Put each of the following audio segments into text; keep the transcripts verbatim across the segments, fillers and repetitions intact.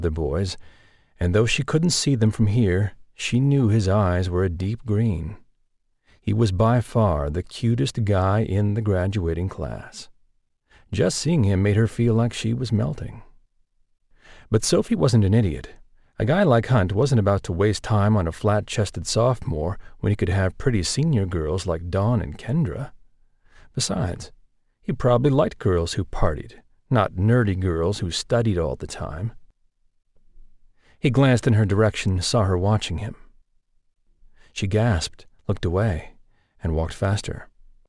the boys, and though she couldn't see them from here, she knew his eyes were a deep green. He was by far the cutest guy in the graduating class. Just seeing him made her feel like she was melting. But Sophie wasn't an idiot. A guy like Hunt wasn't about to waste time on a flat-chested sophomore when he could have pretty senior girls like Dawn and Kendra. Besides, he probably liked girls who partied, not nerdy girls who studied all the time. He glanced in her direction, saw her watching him. She gasped, looked away, and walked faster.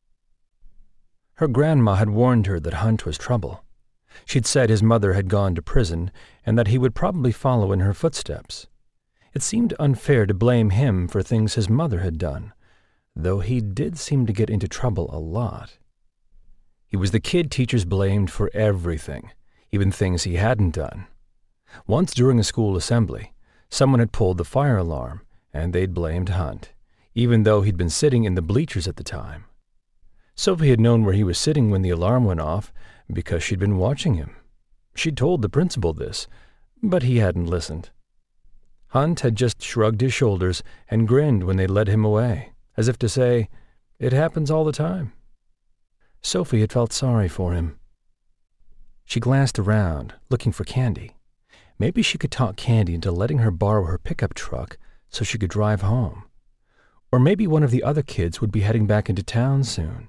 Her grandma had warned her that Hunt was trouble. She'd said his mother had gone to prison and that he would probably follow in her footsteps. It seemed unfair to blame him for things his mother had done, though he did seem to get into trouble a lot. He was the kid teachers blamed for everything, even things he hadn't done. Once during a school assembly, someone had pulled the fire alarm, and they'd blamed Hunt, even though he'd been sitting in the bleachers at the time. Sophie had known where he was sitting when the alarm went off because she'd been watching him. She'd told the principal this, but he hadn't listened. Hunt had just shrugged his shoulders and grinned when they led him away, as if to say, "It happens all the time." Sophie had felt sorry for him. She glanced around, looking for Candy. Maybe she could talk Candy into letting her borrow her pickup truck so she could drive home. Or maybe one of the other kids would be heading back into town soon.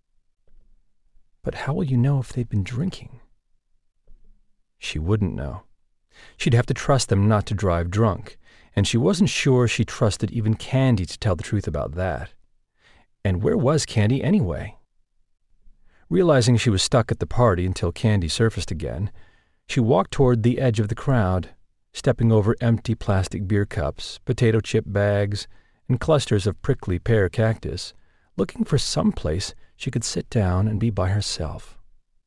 But how will you know if they've been drinking? She wouldn't know. She'd have to trust them not to drive drunk, and she wasn't sure she trusted even Candy to tell the truth about that. And where was Candy anyway? Realizing she was stuck at the party until Candy surfaced again, she walked toward the edge of the crowd, stepping over empty plastic beer cups, potato chip bags, and clusters of prickly pear cactus, looking for some place she could sit down and be by herself.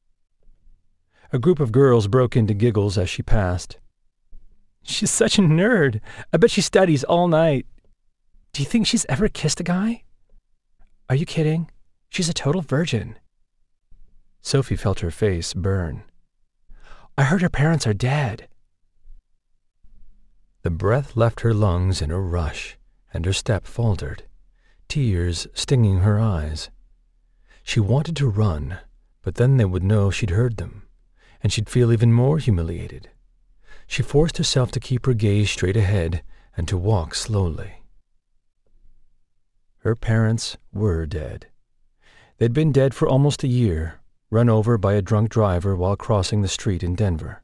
A group of girls broke into giggles as she passed. "She's such a nerd. I bet she studies all night. Do you think she's ever kissed a guy? Are you kidding? She's a total virgin." Sophie felt her face burn. "I heard her parents are dead." The breath left her lungs in a rush, and her step faltered, tears stinging her eyes. She wanted to run, but then they would know she'd heard them, and she'd feel even more humiliated. She forced herself to keep her gaze straight ahead and to walk slowly. Her parents were dead. They'd been dead for almost a year, run over by a drunk driver while crossing the street in Denver.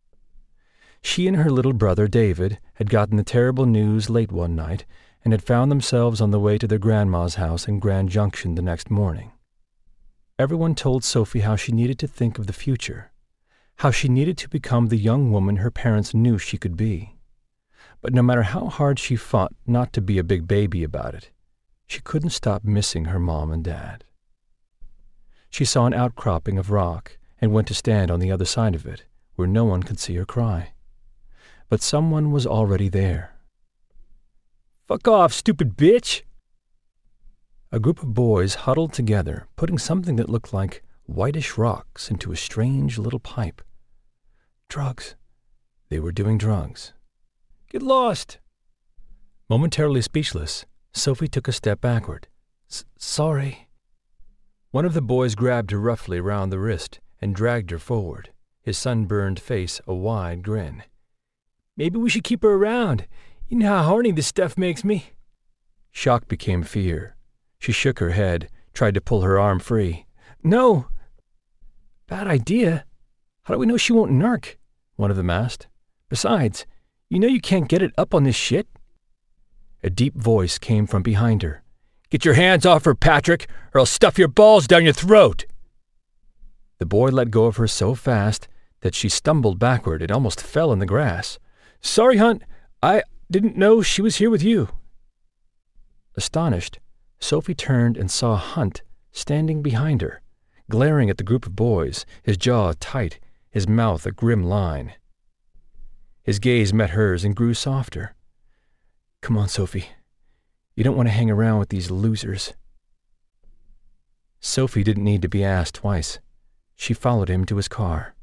She and her little brother, David, had gotten the terrible news late one night and had found themselves on the way to their grandma's house in Grand Junction the next morning. Everyone told Sophie how she needed to think of the future, how she needed to become the young woman her parents knew she could be. But no matter how hard she fought not to be a big baby about it, she couldn't stop missing her mom and dad. She saw an outcropping of rock and went to stand on the other side of it, where no one could see her cry. But someone was already there. "Fuck off, stupid bitch!" A group of boys huddled together, putting something that looked like whitish rocks into a strange little pipe. Drugs. They were doing drugs. "Get lost!" Momentarily speechless, Sophie took a step backward. "Sorry." One of the boys grabbed her roughly round the wrist and dragged her forward, his sunburned face a wide grin. "Maybe we should keep her around. You know how horny this stuff makes me." Shock became fear. She shook her head, tried to pull her arm free. "No." "Bad idea. How do we know she won't narc?" one of them asked. "Besides, you know you can't get it up on this shit." A deep voice came from behind her. "Get your hands off her, Patrick, or I'll stuff your balls down your throat." The boy let go of her so fast that she stumbled backward and almost fell in the grass. "Sorry, Hunt. I didn't know she was here with you." Astonished, Sophie turned and saw Hunt standing behind her, glaring at the group of boys, his jaw tight, his mouth a grim line. His gaze met hers and grew softer. "Come on, Sophie. You don't want to hang around with these losers." Sophie didn't need to be asked twice. She followed him to his car.